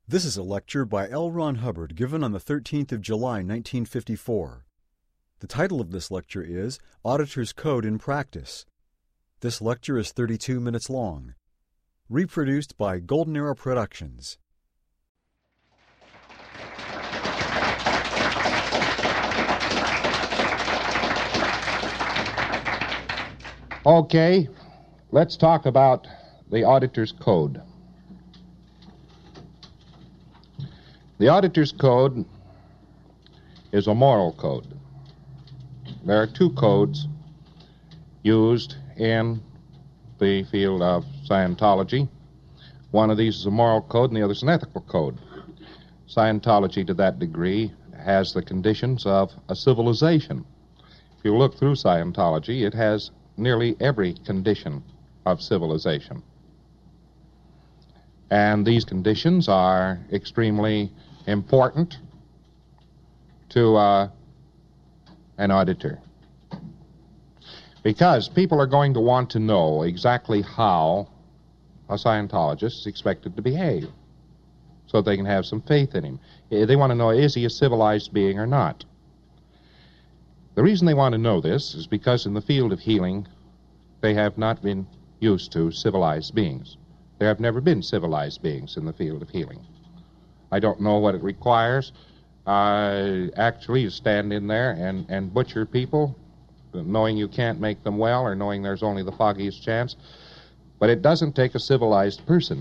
This is a lecture by L. Ron Hubbard given on the 13th of July, 1954. The title of this lecture is Auditor's Code in Practice. This lecture is 32 minutes long. Reproduced by Golden Arrow Productions. Okay, let's talk about the Auditor's Code. The Auditor's Code is a moral code. There are two codes used in the field of Scientology. One of these is a moral code and the other is an ethical code. Scientology, to that degree, has the conditions of a civilization. If you look through Scientology, it has nearly every condition of civilization. And these conditions are extremely important to an auditor, because people are going to want to know exactly how a Scientologist is expected to behave so they can have some faith in him. They want to know, is he a civilized being or not? The reason they want to know this is because in the field of healing, they have not been used to civilized beings. There have never been civilized beings in the field of healing. I don't know what it requires actually to stand in there and butcher people, knowing you can't make them well or knowing there's only the foggiest chance. But it doesn't take a civilized person.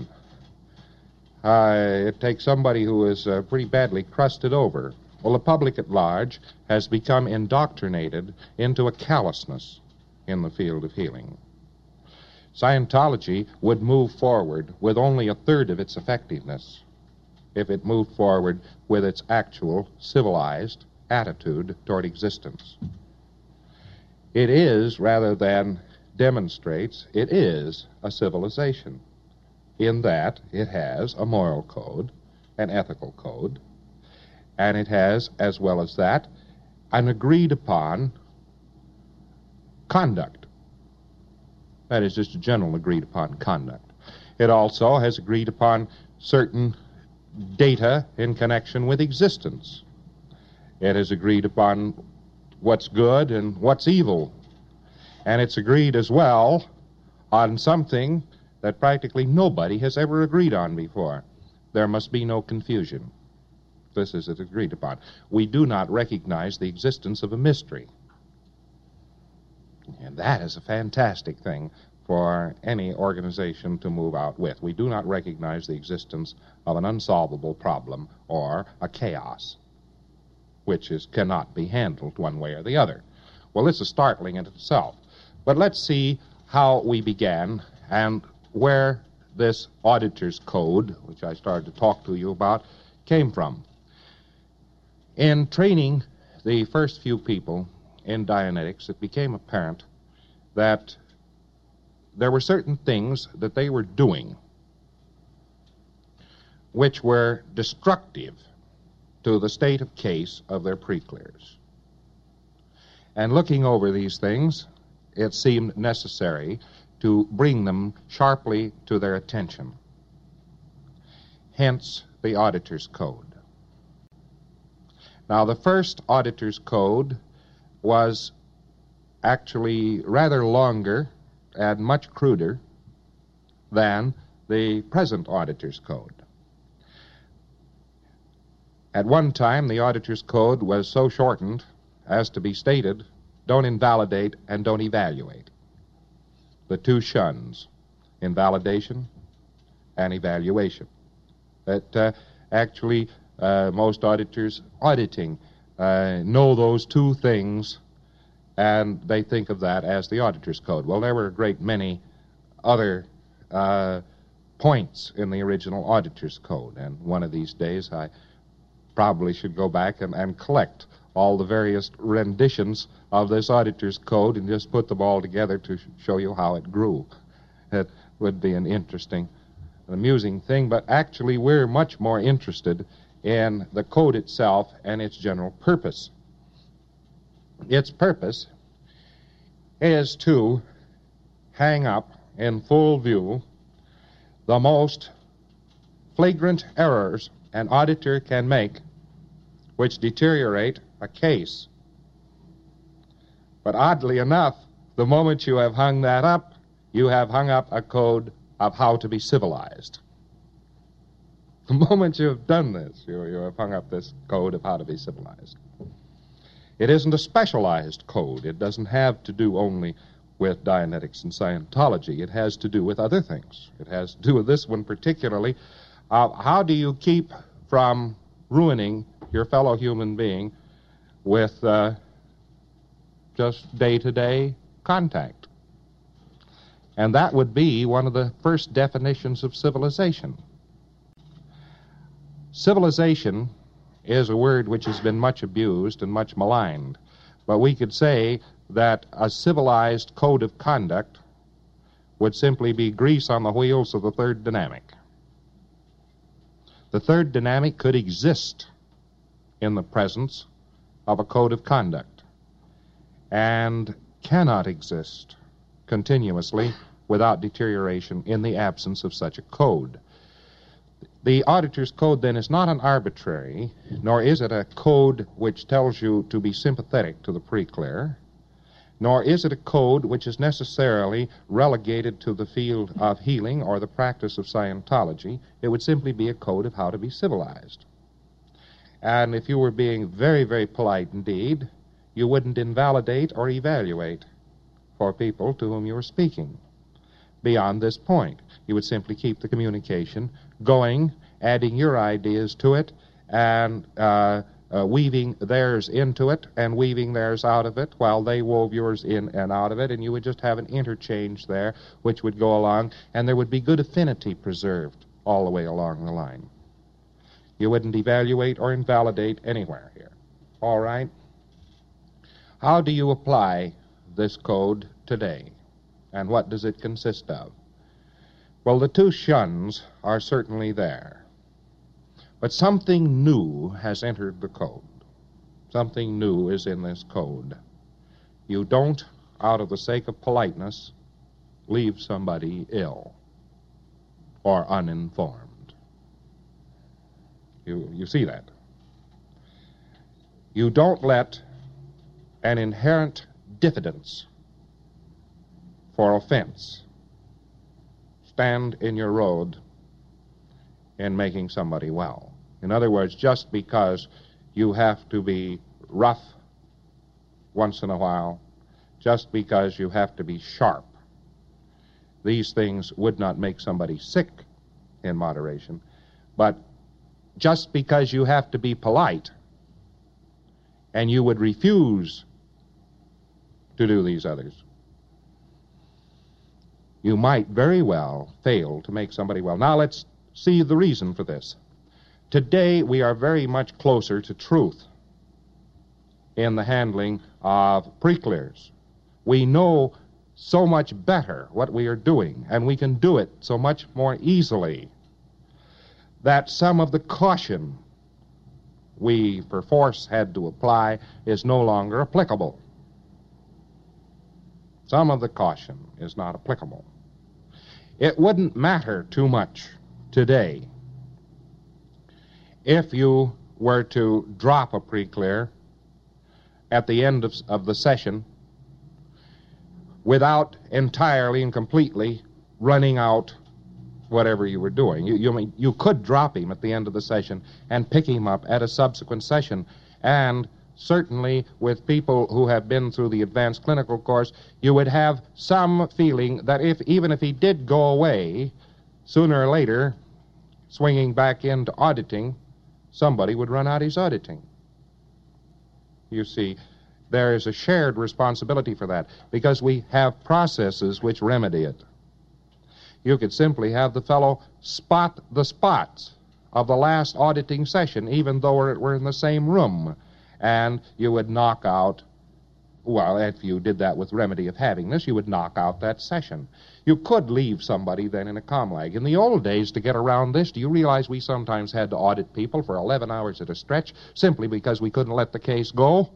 It takes somebody who is pretty badly crusted over. Well, the public at large has become indoctrinated into a callousness in the field of healing. Scientology would move forward with only a third of its effectiveness if it moved forward with its actual civilized attitude toward existence. It is, rather than demonstrates, it is a civilization in that it has a moral code, an ethical code, and it has, as well as that, an agreed upon conduct. That is just a general agreed upon conduct. It also has agreed upon certain data in connection with existence. It has agreed upon what's good and what's evil. And it's agreed as well on something that practically nobody has ever agreed on before. There must be no confusion. This is it agreed upon. We do not recognize the existence of a mystery. And that is a fantastic thing for any organization to move out with. We do not recognize the existence of an unsolvable problem or a chaos, which cannot be handled one way or the other. Well, this is startling in itself. But let's see how we began and where this Auditor's Code, which I started to talk to you about, came from. In training the first few people in Dianetics, it became apparent that there were certain things that they were doing which were destructive to the state of case of their pre-clears. And looking over these things, it seemed necessary to bring them sharply to their attention. Hence, the Auditor's Code. Now, the first Auditor's Code was actually rather longer and much cruder than the present Auditor's Code. At one time, the Auditor's Code was so shortened as to be stated, don't invalidate and don't evaluate. The two shuns, invalidation and evaluation. That actually most auditors auditing know those two things, and they think of that as the Auditor's Code. Well, there were a great many other points in the original Auditor's Code, and one of these days I probably should go back and collect all the various renditions of this Auditor's Code and just put them all together to show you how it grew. It would be an interesting, amusing thing, but actually we're much more interested in the code itself and its general purpose. Its purpose is to hang up in full view the most flagrant errors an auditor can make which deteriorate a case. But oddly enough, the moment you have hung that up, you have hung up a code of how to be civilized. The moment you have done this, you have hung up this code of how to be civilized. It isn't a specialized code. It doesn't have to do only with Dianetics and Scientology. It has to do with other things. It has to do with this one particularly. How do you keep from ruining your fellow human being with just day-to-day contact? And that would be one of the first definitions of civilization. Civilization is a word which has been much abused and much maligned, but we could say that a civilized code of conduct would simply be grease on the wheels of the third dynamic. The third dynamic could exist in the presence of a code of conduct and cannot exist continuously without deterioration in the absence of such a code. The auditor's code, then, is not an arbitrary, nor is it a code which tells you to be sympathetic to the pre-clear, nor is it a code which is necessarily relegated to the field of healing or the practice of Scientology. It would simply be a code of how to be civilized. And if you were being very, very polite indeed, you wouldn't invalidate or evaluate for people to whom you were speaking. Beyond this point, you would simply keep the communication going, adding your ideas to it, and weaving theirs into it and weaving theirs out of it while they wove yours in and out of it, and you would just have an interchange there which would go along, and there would be good affinity preserved all the way along the line. You wouldn't evaluate or invalidate anywhere here. All right? How do you apply this code today? And what does it consist of? Well, the two shuns are certainly there. But something new has entered the code. Something new is in this code. You don't, out of the sake of politeness, leave somebody ill or uninformed. You see that? You don't let an inherent diffidence for offense stand in your road in making somebody well. In other words, just because you have to be rough once in a while, just because you have to be sharp, these things would not make somebody sick in moderation. But just because you have to be polite and you would refuse to do these others, you might very well fail to make somebody well. Now let's see the reason for this. Today we are very much closer to truth in the handling of pre-clears. We know so much better what we are doing, and we can do it so much more easily that some of the caution we perforce had to apply is no longer applicable. Some of the caution is not applicable. It wouldn't matter too much today if you were to drop a pre-clear at the end of the session without entirely and completely running out whatever you were doing. You could drop him at the end of the session and pick him up at a subsequent session, and certainly with people who have been through the advanced clinical course, you would have some feeling that even if he did go away, sooner or later, swinging back into auditing, somebody would run out his auditing. You see, there is a shared responsibility for that, because we have processes which remedy it. You could simply have the fellow spot the spots of the last auditing session, even though we're in the same room, and you would knock out, well, if you did that with remedy of having this, you would knock out that session. You could leave somebody then in a comlag. In the old days, to get around this, do you realize we sometimes had to audit people for 11 hours at a stretch simply because we couldn't let the case go?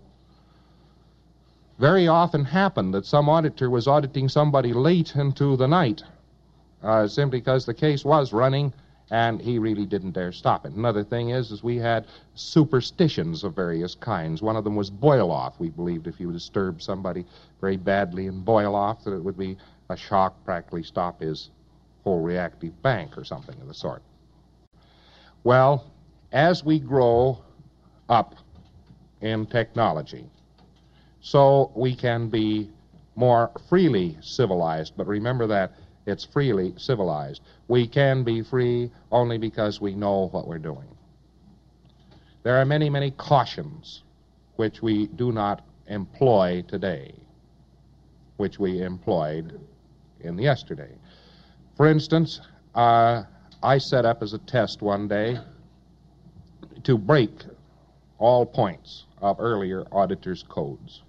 Very often happened that some auditor was auditing somebody late into the night simply because the case was running and he really didn't dare stop it. Another thing is we had superstitions of various kinds. One of them was boil-off. We believed if you disturbed somebody very badly in boil-off that it would be a shock, practically stop his whole reactive bank or something of the sort. Well, as we grow up in technology, so we can be more freely civilized. But remember that it's freely civilized. We can be free only because we know what we're doing. There are many, many cautions which we do not employ today, which we employed in the yesterday. For instance, I set up as a test one day to break all points of earlier auditors' codes.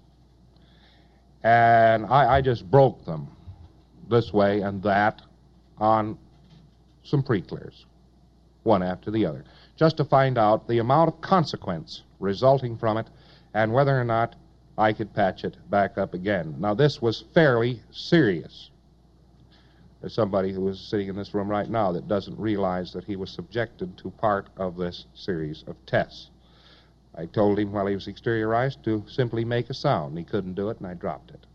And I just broke them this way and that on some pre-clears, one after the other, just to find out the amount of consequence resulting from it and whether or not I could patch it back up again. Now, this was fairly serious. There's somebody who is sitting in this room right now that doesn't realize that he was subjected to part of this series of tests. I told him while he was exteriorized to simply make a sound. He couldn't do it, and I dropped it.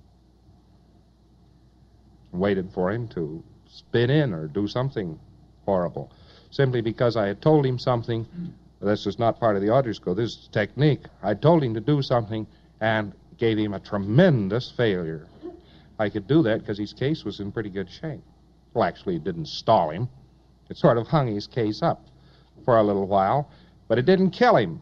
Waited for him to spit in or do something horrible, simply because I had told him something. This is not part of the auditor's code. This is technique. I told him to do something and gave him a tremendous failure. I could do that because his case was in pretty good shape. Well, actually, it didn't stall him. It sort of hung his case up for a little while, but it didn't kill him.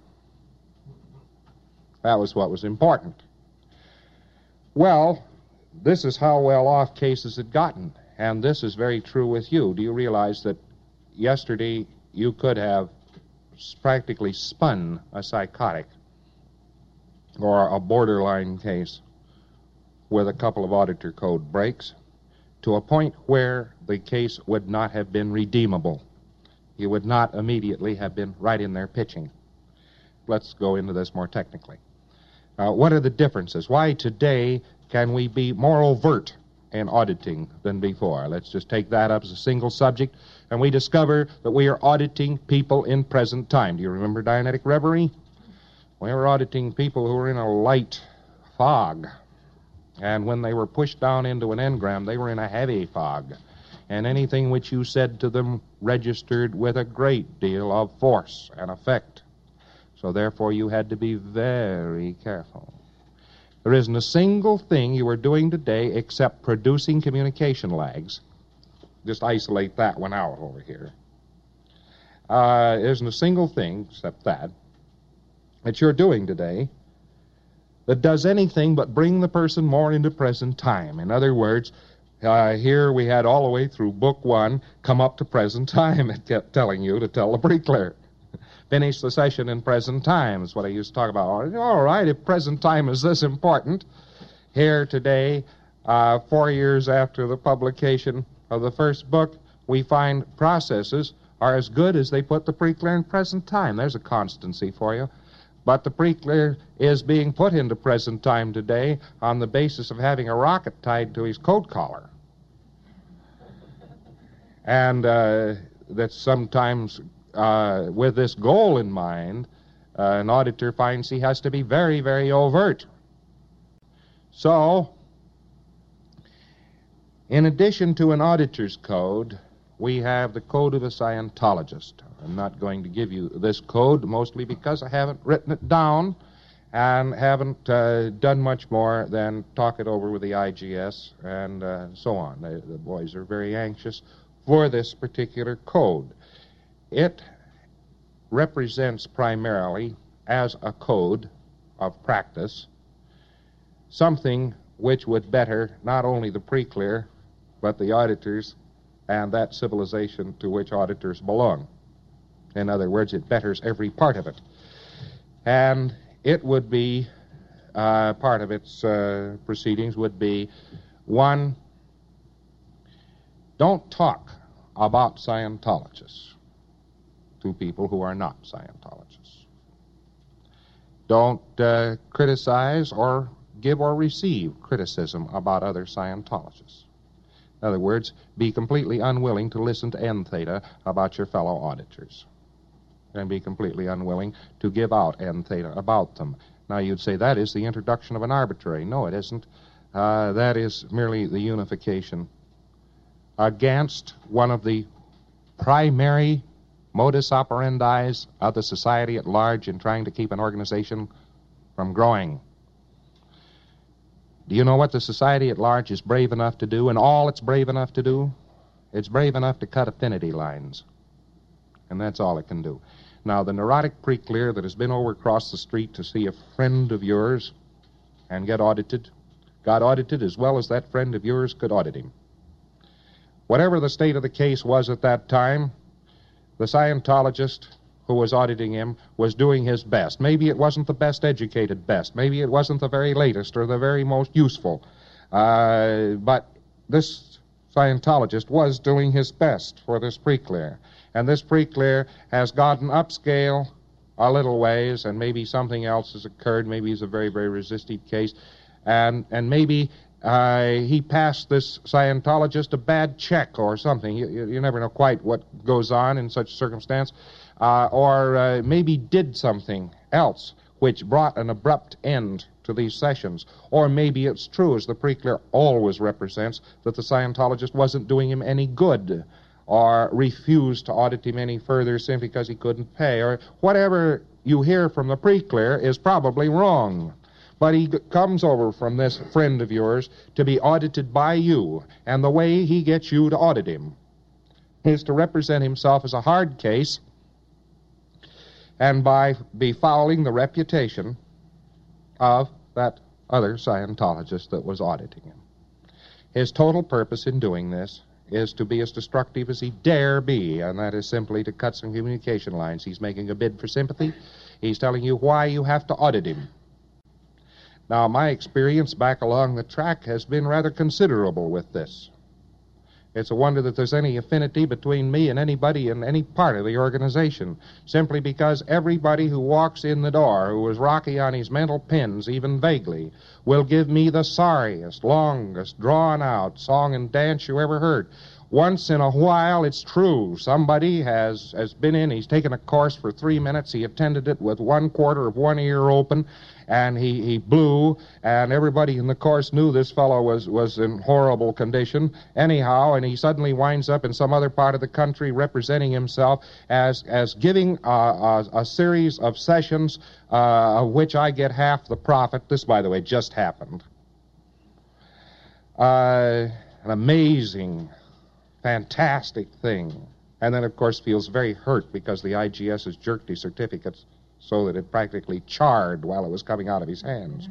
That was what was important. Well, this is how well off cases had gotten, and this is very true with you. Do you realize that yesterday you could have practically spun a psychotic or a borderline case with a couple of auditor code breaks to a point where the case would not have been redeemable. You would not immediately have been right in there pitching. Let's go into this more technically. What are the differences? Why today can we be more overt in auditing than before? Let's just take that up as a single subject, and we discover that we are auditing people in present time. Do you remember Dianetic Reverie? We were auditing people who were in a light fog, and when they were pushed down into an engram, they were in a heavy fog, and anything which you said to them registered with a great deal of force and effect. So therefore you had to be very careful. There isn't a single thing you are doing today except producing communication lags. Just isolate that one out over here. There isn't a single thing except that you're doing today that does anything but bring the person more into present time. In other words, here we had all the way through Book 1, come up to present time. It kept telling you to tell the pre-clear. Finish the session in present time is what I used to talk about. All right, if present time is this important, here today, 4 years after the publication of the first book, we find processes are as good as they put the pre-clear in present time. There's a constancy for you. But the pre-clear is being put into present time today on the basis of having a rocket tied to his coat collar. And that's sometimes... with this goal in mind, an auditor finds he has to be very, very overt. So, in addition to an auditor's code, we have the code of a Scientologist. I'm not going to give you this code, mostly because I haven't written it down and haven't done much more than talk it over with the IGS and so on. The boys are very anxious for this particular code. It represents primarily, as a code of practice, something which would better not only the pre-clear, but the auditors and that civilization to which auditors belong. In other words, it betters every part of it. And it would be, part of its proceedings would be, one, don't talk about Scientologists to people who are not Scientologists. Don't criticize or give or receive criticism about other Scientologists. In other words, be completely unwilling to listen to N theta about your fellow auditors. And be completely unwilling to give out N theta about them. Now, you'd say that is the introduction of an arbitrary. No, it isn't. That is merely the unification against one of the primary modus operandi of the society at large in trying to keep an organization from growing. Do you know what the society at large is brave enough to do, and all it's brave enough to do? It's brave enough to cut affinity lines. And that's all it can do. Now, the neurotic pre-clear that has been over across the street to see a friend of yours and get audited, got audited as well as that friend of yours could audit him. Whatever the state of the case was at that time, the Scientologist who was auditing him was doing his best. Maybe it wasn't the best educated best. Maybe it wasn't the very latest or the very most useful. But this Scientologist was doing his best for this pre-clear. And this pre-clear has gotten upscale a little ways, and maybe something else has occurred. Maybe it's a very, very resistive case. And maybe he passed this Scientologist a bad check or something. You never know quite what goes on in such a circumstance. Or maybe did something else which brought an abrupt end to these sessions. Or maybe it's true, as the pre-clear always represents, that the Scientologist wasn't doing him any good, or refused to audit him any further simply because he couldn't pay, or whatever you hear from the pre-clear is probably wrong. But he comes over from this friend of yours to be audited by you, and the way he gets you to audit him is to represent himself as a hard case and by befouling the reputation of that other Scientologist that was auditing him. His total purpose in doing this is to be as destructive as he dare be, and that is simply to cut some communication lines. He's making a bid for sympathy. He's telling you why you have to audit him. Now, my experience back along the track has been rather considerable with this. It's a wonder that there's any affinity between me and anybody in any part of the organization, simply because everybody who walks in the door, who is rocky on his mental pins, even vaguely, will give me the sorriest, longest, drawn-out song and dance you ever heard. Once in a while, it's true, somebody has been in, he's taken a course for 3 minutes, he attended it with 1/4 of one ear open, and he blew, and everybody in the course knew this fellow was in horrible condition anyhow, and he suddenly winds up in some other part of the country representing himself as giving a series of sessions of which I get half the profit. This, by the way, just happened. An amazing, fantastic thing. And then, of course, feels very hurt because the IGS has jerked his certificates so that it practically charred while it was coming out of his hands.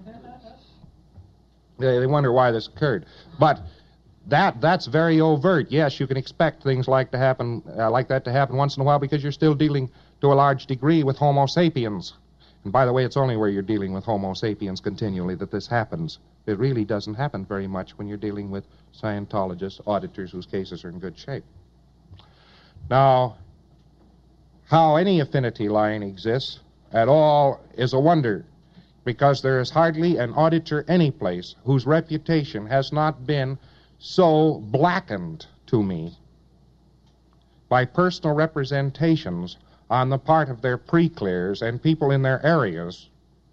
They wonder why this occurred. But that's very overt. Yes, you can expect things like that to happen once in a while because you're still dealing to a large degree with Homo sapiens. And by the way, it's only where you're dealing with Homo sapiens continually that this happens. It really doesn't happen very much when you're dealing with Scientologists, auditors whose cases are in good shape. Now, how any affinity line exists at all is a wonder, because there is hardly an auditor anyplace whose reputation has not been so blackened to me by personal representations on the part of their pre-clears and people in their areas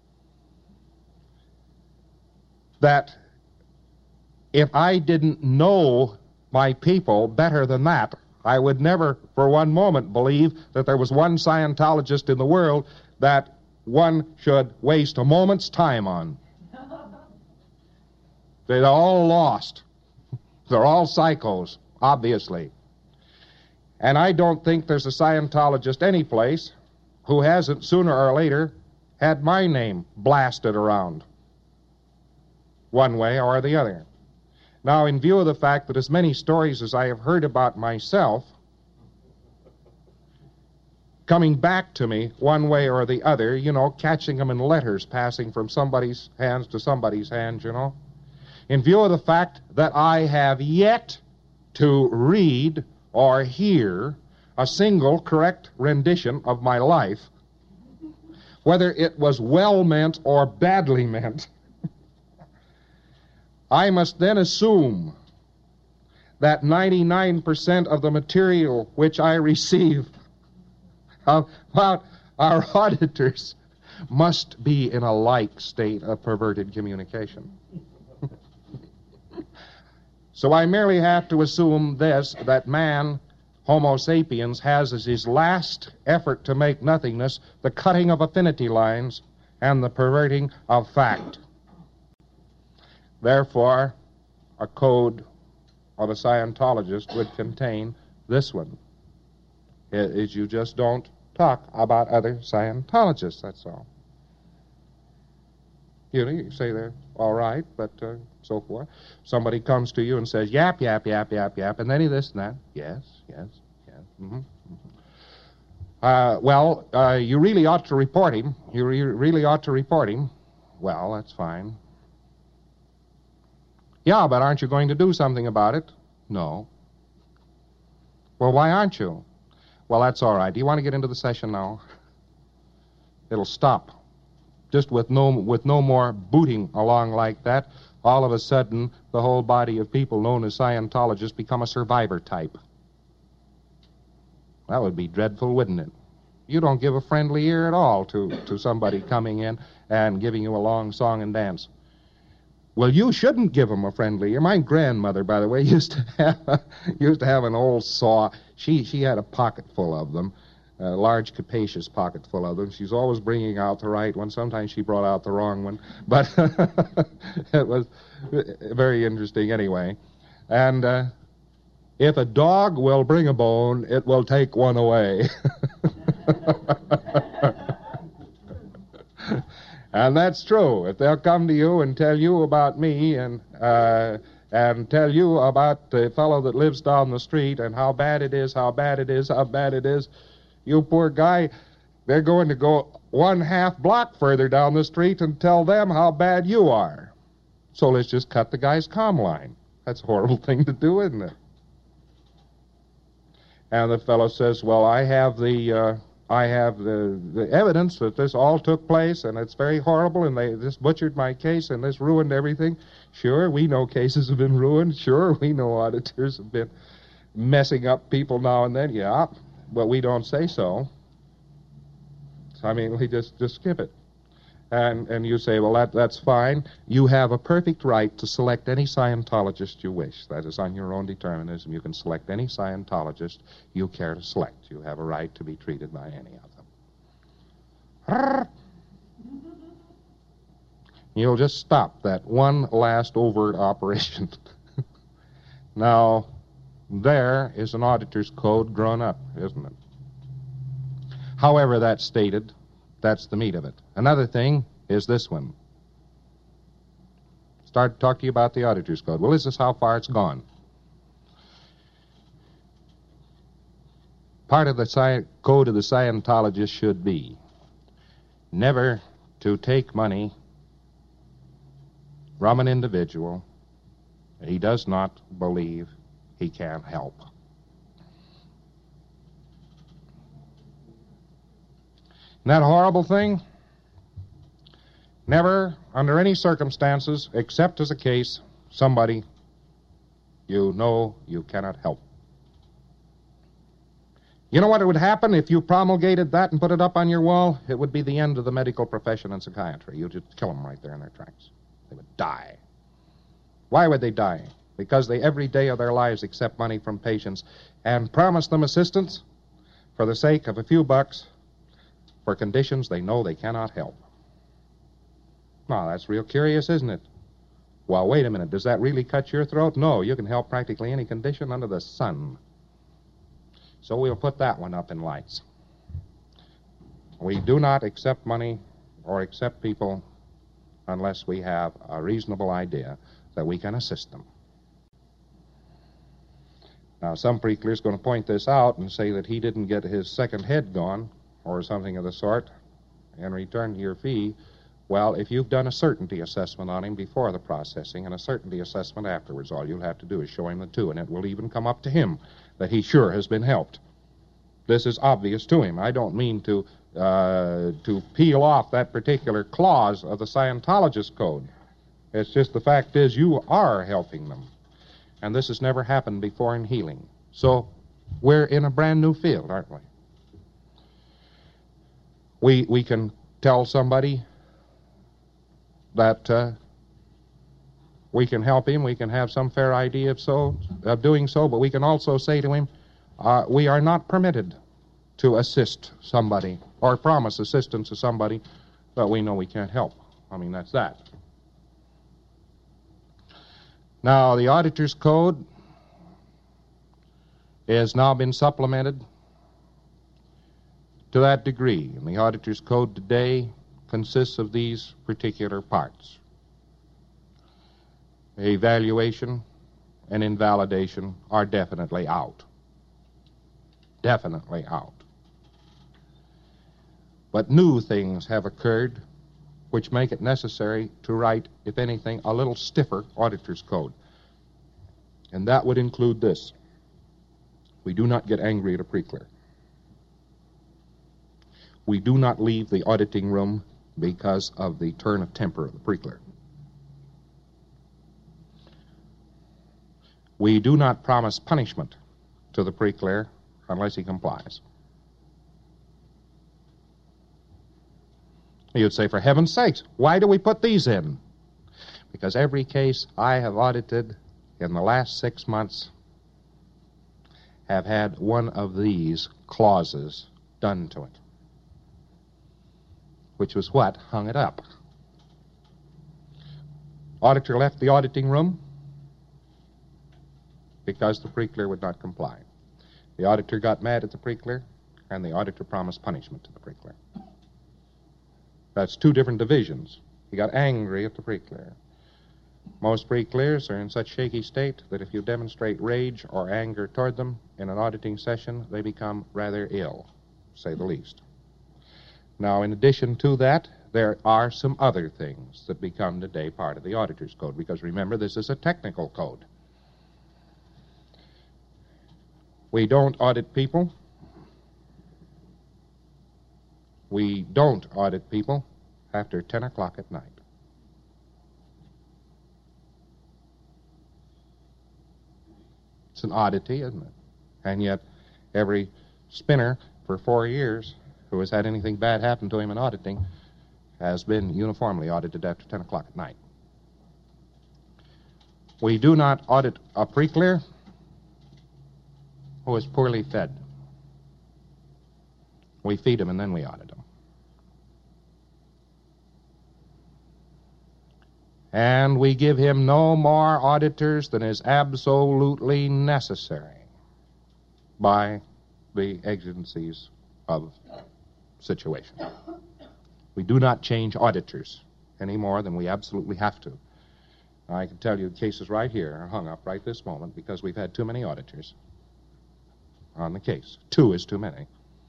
that if I didn't know my people better than that, I would never for one moment believe that there was one Scientologist in the world that one should waste a moment's time on. They're all lost. They're all psychos, obviously. And I don't think there's a Scientologist anyplace who hasn't, sooner or later, had my name blasted around, one way or the other. Now, in view of the fact that as many stories as I have heard about myself coming back to me one way or the other, catching them in letters passing from somebody's hands to somebody's hands, in view of the fact that I have yet to read or hear a single correct rendition of my life, whether it was well meant or badly meant, I must then assume that 99% of the material which I receive about our auditors must be in a like state of perverted communication. So I merely have to assume this, that man, Homo sapiens, has as his last effort to make nothingness the cutting of affinity lines and the perverting of fact. Therefore, a code of a Scientologist would contain this one. Is you just don't talk about other Scientologists, that's all. You say they're all right, but so forth. Somebody comes to you and says, yap, yap, yap, yap, yap, and then he this and that. Yes. Mm-hmm. You really ought to report him. You really ought to report him. Well, that's fine. Yeah, but aren't you going to do something about it? No. Well, why aren't you? Well, that's all right. Do you want to get into the session now? It'll stop. Just with no more booting along like that, all of a sudden, the whole body of people known as Scientologists become a survivor type. That would be dreadful, wouldn't it? You don't give a friendly ear at all to somebody coming in and giving you a long song and dance. Well, you shouldn't give them a friendly ear. My grandmother, by the way, used to have an old saw. She had a pocket full of them, a large, capacious pocket full of them. She's always bringing out the right one. Sometimes she brought out the wrong one, but it was very interesting anyway. And if a dog will bring a bone, it will take one away. And that's true. If they'll come to you and tell you about me and tell you about the fellow that lives down the street and how bad it is, you poor guy, they're going to go 1/2 block further down the street and tell them how bad you are. So let's just cut the guy's comm line. That's a horrible thing to do, isn't it? And the fellow says, well, I have the evidence that this all took place, and it's very horrible, and this butchered my case, and this ruined everything. Sure, we know cases have been ruined. Sure, we know auditors have been messing up people now and then. Yeah, but we don't say so. I mean, we just skip it. And you say, well, that's fine. You have a perfect right to select any Scientologist you wish. That is on your own determinism. You can select any Scientologist you care to select. You have a right to be treated by any of them. You'll just stop that one last overt operation. Now, there is an auditor's code grown up, isn't it? However that's stated, that's the meat of it. Another thing is this one. Start to talk to you about the auditor's code. Well, this is how far it's gone. Part of the code of the Scientologist should be never to take money from an individual that he does not believe he can help. Isn't that a horrible thing? Never, under any circumstances, except as a case, somebody you know you cannot help. You know what would happen if you promulgated that and put it up on your wall? It would be the end of the medical profession in psychiatry. You'd just kill them right there in their tracks. They would die. Why would they die? Because they every day of their lives accept money from patients and promise them assistance for the sake of a few bucks for conditions they know they cannot help. Now, that's real curious, isn't it? Well, wait a minute. Does that really cut your throat? No, you can help practically any condition under the sun. So we'll put that one up in lights. We do not accept money or accept people unless we have a reasonable idea that we can assist them. Now, some preacher is going to point this out and say that he didn't get his second head gone or something of the sort in return to your fee. Well, if you've done a certainty assessment on him before the processing and a certainty assessment afterwards, all you'll have to do is show him the two, and it will even come up to him that he sure has been helped. This is obvious to him. I don't mean to peel off that particular clause of the Scientologist code. It's just the fact is you are helping them. And this has never happened before in healing. So we're in a brand new field, aren't we? We can tell somebody that we can help him, we can have some fair idea of doing so, but we can also say to him, we are not permitted to assist somebody or promise assistance to somebody that we know we can't help. I mean, that's that. Now, the Auditor's Code has now been supplemented to that degree. And the Auditor's Code today consists of these particular parts. Evaluation and invalidation are definitely out. Definitely out. But new things have occurred which make it necessary to write, if anything, a little stiffer Auditor's Code. And that would include this. We do not get angry at a pre-clear. We do not leave the auditing room because of the turn of temper of the pre-clear. We do not promise punishment to the pre-clear unless he complies. You'd say, for heaven's sakes, why do we put these in? Because every case I have audited in the last 6 months have had one of these clauses done to it, which was what hung it up. Auditor left the auditing room because the pre-clear would not comply. The auditor got mad at the pre-clear, and the auditor promised punishment to the pre-clear. That's two different divisions. He got angry at the pre-clear. Most pre-clears are in such shaky state that if you demonstrate rage or anger toward them in an auditing session, they become rather ill, to say the least. Now, in addition to that, there are some other things that become today part of the Auditor's Code, because remember, this is a technical code. We don't audit people. We don't audit people after 10 o'clock at night. It's an oddity, isn't it? And yet, every spinner for 4 years who has had anything bad happen to him in auditing has been uniformly audited after 10 o'clock at night. We do not audit a pre-clear who is poorly fed. We feed him and then we audit him. And we give him no more auditors than is absolutely necessary by the exigencies of situation. We do not change auditors any more than we absolutely have to. Now, I can tell you cases right here are hung up right this moment because we've had too many auditors on the case. 2 is too many.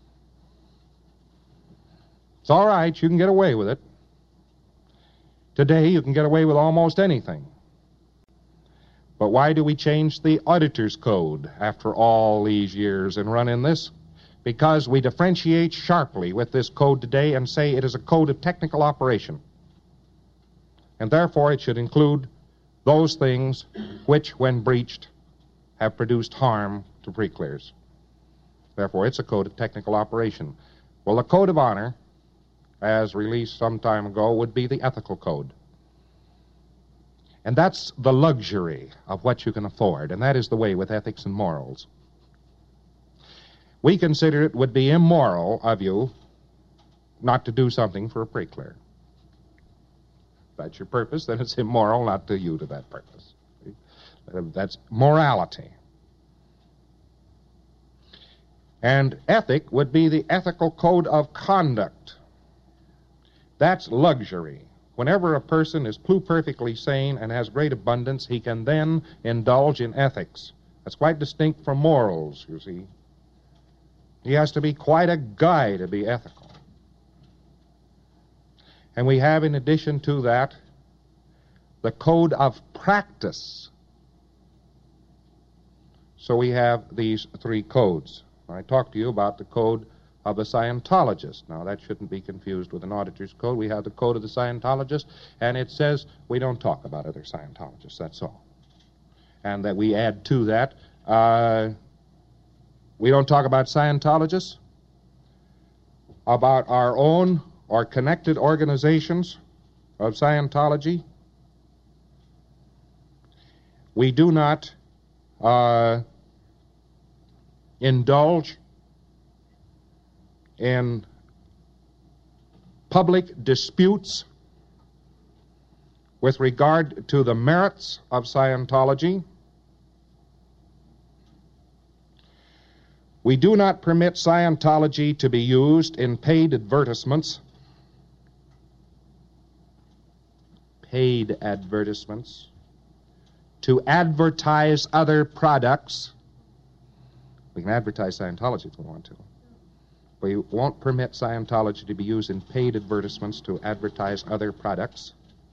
It's all right, you can get away with it. Today, you can get away with almost anything. But why do we change the Auditor's Code after all these years and run in this? Because we differentiate sharply with this code today and say it is a code of technical operation. And therefore, it should include those things which, when breached, have produced harm to pre-clears. Therefore, it's a code of technical operation. Well, the Code of Honor, as released some time ago, would be the ethical code. And that's the luxury of what you can afford, and that is the way with ethics and morals. We consider it would be immoral of you not to do something for a pre-clear. If that's your purpose, then it's immoral not to you to that purpose. That's morality. And ethic would be the ethical code of conduct. That's luxury. Whenever a person is pluperfectly sane and has great abundance, he can then indulge in ethics. That's quite distinct from morals, you see. He has to be quite a guy to be ethical. And we have, in addition to that, the code of practice. So we have these 3 codes. I talked to you about the code of the Scientologist. Now, that shouldn't be confused with an auditor's code. We have the code of the Scientologist, and it says we don't talk about other Scientologists, that's all. and that we add to that, we don't talk about Scientologists, about our own or connected organizations of Scientology. We do not indulge in public disputes with regard to the merits of Scientology. We do not permit Scientology to be used in paid advertisements, to advertise other products. We can advertise Scientology if we want to. We won't permit Scientology to be used in paid advertisements to advertise other products.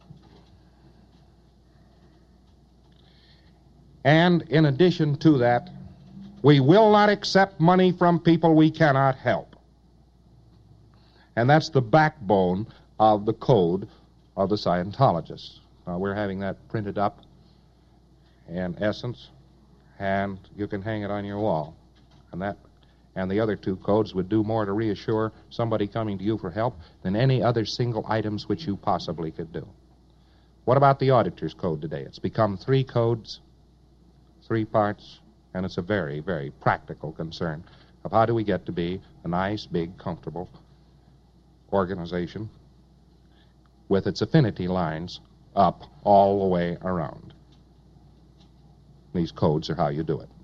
And in addition to that, we will not accept money from people we cannot help. And that's the backbone of the code of the Scientologists. We're having that printed up in essence, and you can hang it on your wall. And the other two codes would do more to reassure somebody coming to you for help than any other single items which you possibly could do. What about the auditor's code today? It's become 3 codes, 3 parts, and it's a very, very practical concern of how do we get to be a nice, big, comfortable organization with its affinity lines up all the way around. These codes are how you do it.